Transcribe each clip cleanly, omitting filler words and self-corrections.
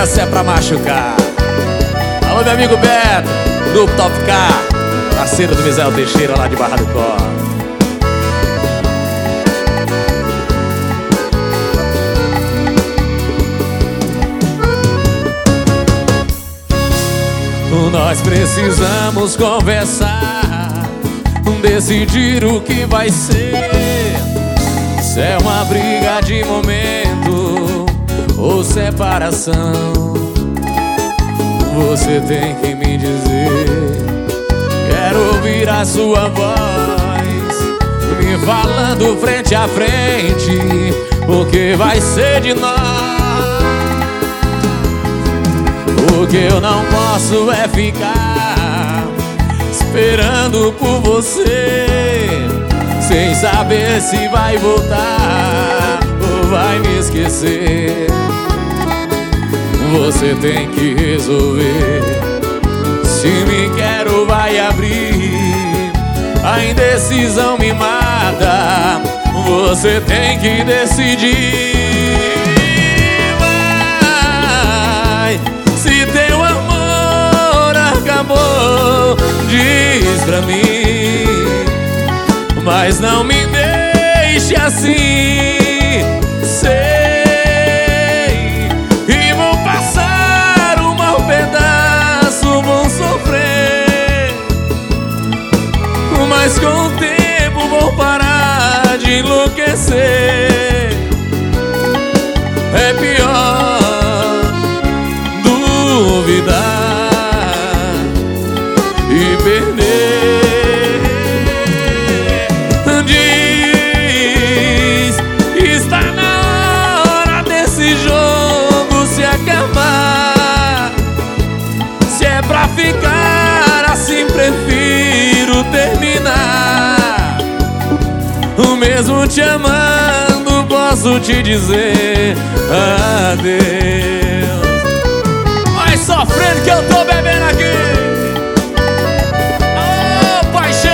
Essa é pra machucar. Alô, meu amigo Beto, Grupo Top K, parceiro do Misael Teixeira lá de Barra do Có. Nós precisamos conversar, decidir o que vai ser. Se é uma briga de momento ou separação, você tem que me dizer. Quero ouvir a sua voz me falando frente a frente o que vai ser de nós. O que eu não posso é ficar esperando por você, sem saber se vai voltar ou vai me esquecer. Você tem que resolver se me quer ou vai abrir. A indecisão me mata, você tem que decidir. Vai, se teu amor acabou, diz pra mim, mas não me deixe assim. Sei, e vou passar um mau pedaço, vou sofrer, mas com o tempo vou parar de enlouquecer. É pior duvidar e perder. Diz que está na hora desse jogo se acabar. Se é pra ficar assim, prefiro terminar. Mesmo te amando, posso te dizer adeus. Vai sofrendo que eu tô bebendo aqui. Ô, paixão!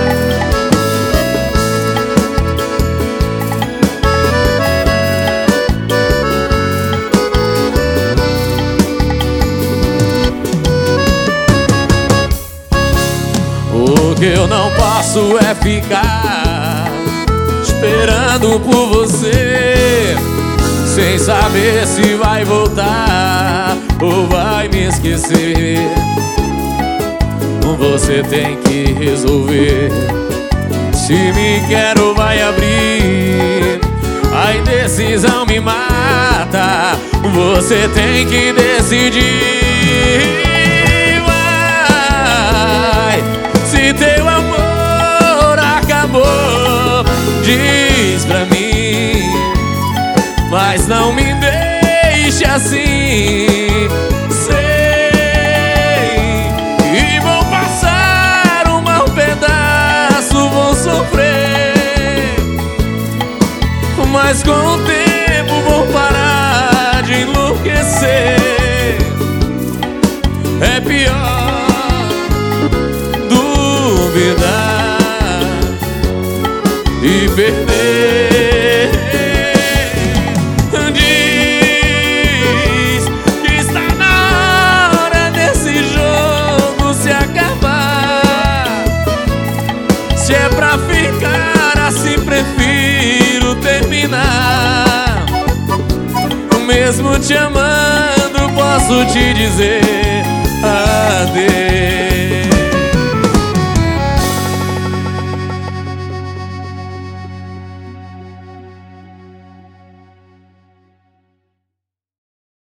O que eu não posso é ficar esperando por você, sem saber se vai voltar ou vai me esquecer. Você tem que resolver se me quer ou vai abrir. A indecisão me mata, você tem que decidir. Vai, se teu amor acabou, diz pra mim, mas não me deixe assim. Sei, e vou passar um mau pedaço, vou sofrer, mas com o tempo vou parar de enlouquecer. É pior duvidar e perder. Diz que está na hora desse jogo se acabar. Se é pra ficar assim, prefiro terminar. Mesmo te amando, posso te dizer adeus.